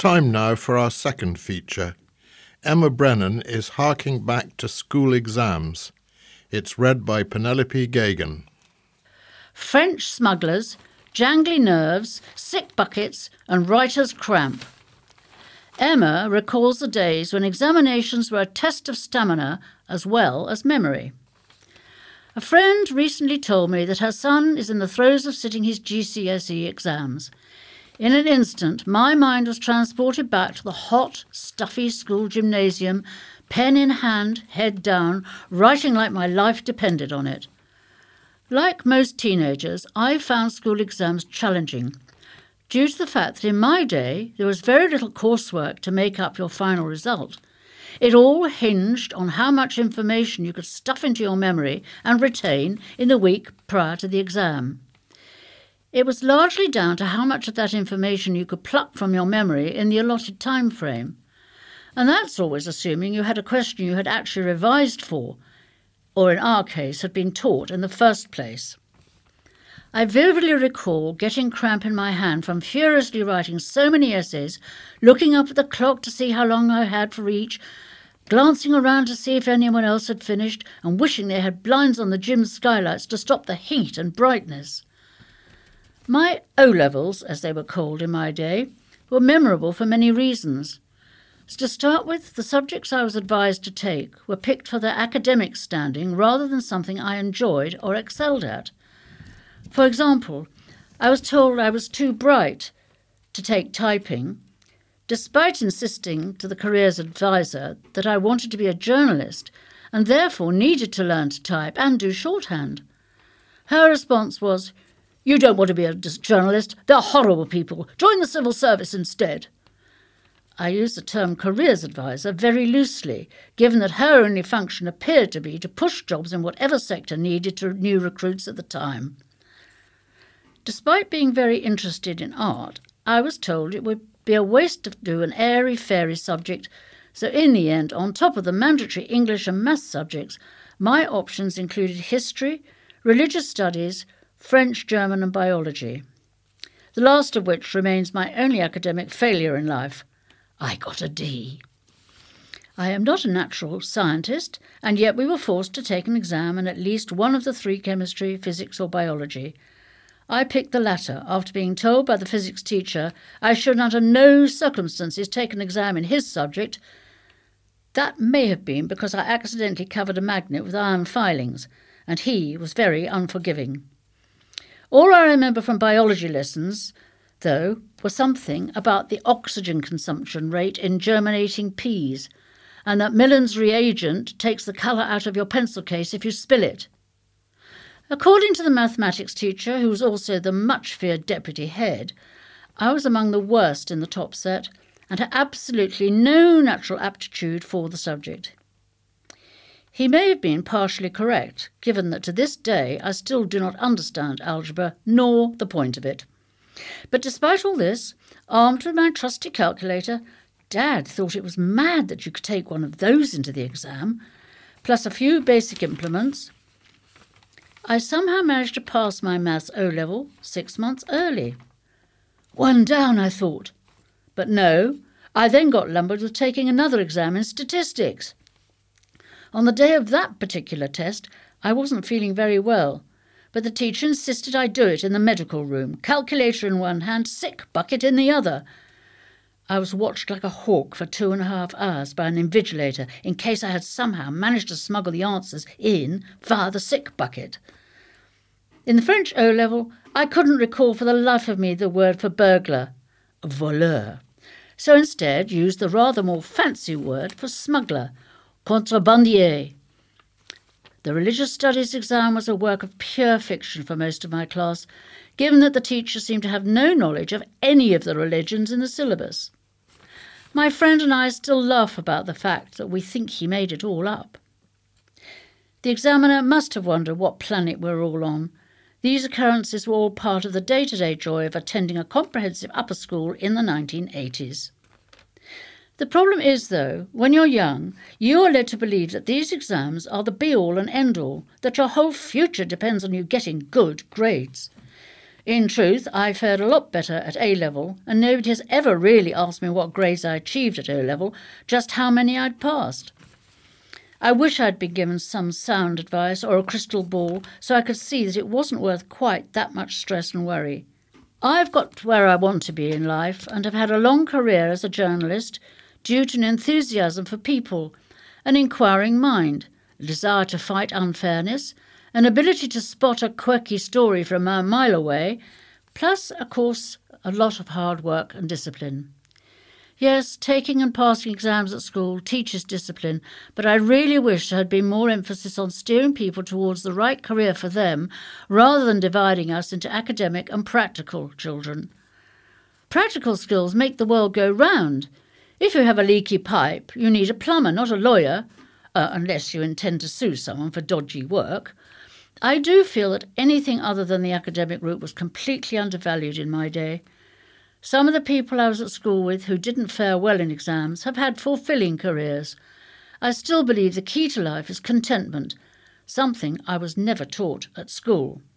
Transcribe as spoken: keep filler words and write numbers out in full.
time now for our second feature. Emma Brennan is harking back to school exams. It's read by Penelope Gagan. French smugglers, jangly nerves, sick buckets and writer's cramp. Emma recalls the days when examinations were a test of stamina as well as memory. A friend recently told me that her son is in the throes of sitting his G C S E exams. In an instant, my mind was transported back to the hot, stuffy school gymnasium, pen in hand, head down, writing like my life depended on it. Like most teenagers, I found school exams challenging, due to the fact that in my day there was very little coursework to make up your final result. It all hinged on how much information you could stuff into your memory and retain in the week prior to the exam. It was largely down to how much of that information you could pluck from your memory in the allotted time frame. And that's always assuming you had a question you had actually revised for, or in our case had been taught in the first place. I vividly recall getting cramp in my hand from furiously writing so many essays, looking up at the clock to see how long I had for each, glancing around to see if anyone else had finished, and wishing they had blinds on the gym skylights to stop the heat and brightness. My O-levels, as they were called in my day, were memorable for many reasons. So to start with, the subjects I was advised to take were picked for their academic standing rather than something I enjoyed or excelled at. For example, I was told I was too bright to take typing, despite insisting to the careers advisor that I wanted to be a journalist and therefore needed to learn to type and do shorthand. Her response was, "You don't want to be a journalist. They're horrible people. Join the civil service instead." I use the term careers advisor very loosely, given that her only function appeared to be to push jobs in whatever sector needed to new recruits at the time. Despite being very interested in art, I was told it would be a waste to do an airy-fairy subject, so in the end, on top of the mandatory English and maths subjects, my options included history, religious studies, French, German and biology, the last of which remains my only academic failure in life. I got a D. I am not a natural scientist, and yet we were forced to take an exam in at least one of the three: chemistry, physics or biology. I picked the latter after being told by the physics teacher I should under no circumstances take an exam in his subject. That may have been because I accidentally covered a magnet with iron filings, and he was very unforgiving. All I remember from biology lessons, though, was something about the oxygen consumption rate in germinating peas, and that Millen's reagent takes the colour out of your pencil case if you spill it. According to the mathematics teacher, who was also the much-feared deputy head, I was among the worst in the top set and had absolutely no natural aptitude for the subject. He may have been partially correct, given that to this day I still do not understand algebra, nor the point of it. But despite all this, armed with my trusty calculator, Dad thought it was mad that you could take one of those into the exam, plus a few basic implements. I somehow managed to pass my maths O-level six months early. One down, I thought. But no, I then got lumbered with taking another exam in statistics. On the day of that particular test, I wasn't feeling very well, but the teacher insisted I do it in the medical room, calculator in one hand, sick bucket in the other. I was watched like a hawk for two and a half hours by an invigilator in case I had somehow managed to smuggle the answers in via the sick bucket. In the French O-level, I couldn't recall for the life of me the word for burglar, voleur, so instead used the rather more fancy word for smuggler, contrebandier. The religious studies exam was a work of pure fiction for most of my class, given that the teacher seemed to have no knowledge of any of the religions in the syllabus. My friend and I still laugh about the fact that we think he made it all up. The examiner must have wondered what planet we're all on. These occurrences were all part of the day-to-day joy of attending a comprehensive upper school in the nineteen eighties. The problem is, though, when you're young, you are led to believe that these exams are the be-all and end-all, that your whole future depends on you getting good grades. In truth, I fared a lot better at A-level, and nobody has ever really asked me what grades I achieved at O-level, just how many I'd passed. I wish I'd been given some sound advice or a crystal ball so I could see that it wasn't worth quite that much stress and worry. I've got to where I want to be in life and have had a long career as a journalist due to an enthusiasm for people, an inquiring mind, a desire to fight unfairness, an ability to spot a quirky story from a mile away, plus, of course, a lot of hard work and discipline. Yes, taking and passing exams at school teaches discipline, but I really wish there had been more emphasis on steering people towards the right career for them rather than dividing us into academic and practical children. Practical skills make the world go round. If you have a leaky pipe, you need a plumber, not a lawyer, uh, unless you intend to sue someone for dodgy work. I do feel that anything other than the academic route was completely undervalued in my day. Some of the people I was at school with who didn't fare well in exams have had fulfilling careers. I still believe the key to life is contentment, something I was never taught at school.